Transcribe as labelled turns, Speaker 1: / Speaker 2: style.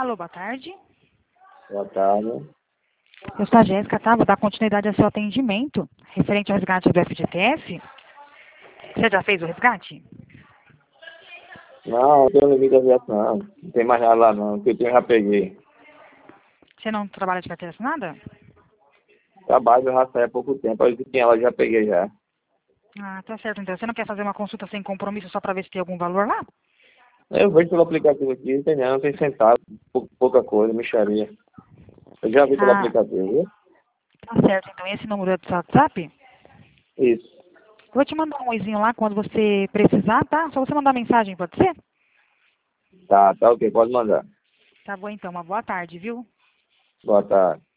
Speaker 1: Alô, boa tarde.
Speaker 2: Boa tarde.
Speaker 1: Eu sou a Jéssica, tá? Vou dar continuidade ao seu atendimento referente ao resgate do FGTS. Você já fez o resgate?
Speaker 2: Não, eu tenho limite de aviação. Não tem mais nada lá não, que eu já peguei.
Speaker 1: Você não trabalha de carteira assinada?
Speaker 2: Trabalho, eu já saí há pouco tempo, aí que tinha lá, eu já peguei já.
Speaker 1: Ah, tá certo então. Você não quer fazer uma consulta sem compromisso só para ver se tem algum valor lá?
Speaker 2: Eu vejo pelo aplicativo aqui, não tem centavo, pouca coisa, mixaria. Eu já vi pelo
Speaker 1: Ah,
Speaker 2: aplicativo, viu?
Speaker 1: tá certo então. Esse número é do seu WhatsApp?
Speaker 2: Isso.
Speaker 1: Vou te mandar um oizinho lá quando você precisar, tá? Só você mandar mensagem, pode ser?
Speaker 2: Tá ok, pode mandar.
Speaker 1: Tá bom então. Uma boa tarde, viu?
Speaker 2: Boa tarde.